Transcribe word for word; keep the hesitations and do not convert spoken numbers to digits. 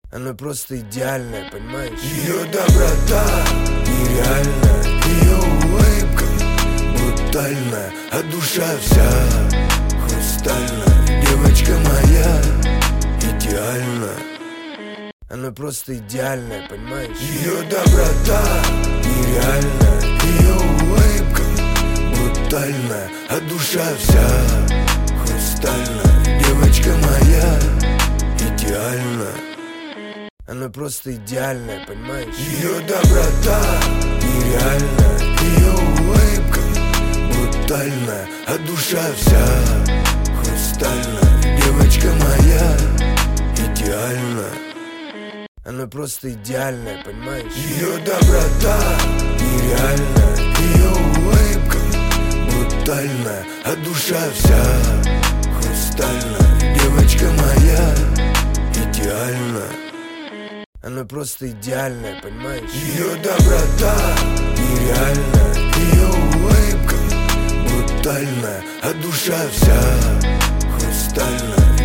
Она просто идеальная, понимаешь? Ее доброта нереальная, ее улыбка брутальная, а душа вся хрустальная. Девочка моя идеальна. Она просто идеальная, понимаешь? Ее доброта нереальная, ее улыбка брутальная, а душа вся хрустальная. Девочка моя идеальна. Она просто идеальная, понимаешь? Ее доброта нереальная, ее улыбка брутальная, а душа вся хрустальная. Девочка моя идеальна. Она просто идеальная, понимаешь? Ее доброта нереальная, ее улыбка брутальная, а душа вся хрустальная. Девочка моя идеальна. Она просто идеальная, понимаешь? Ее доброта нереальная, ее улыбка брутальная, а душа вся хрустальная.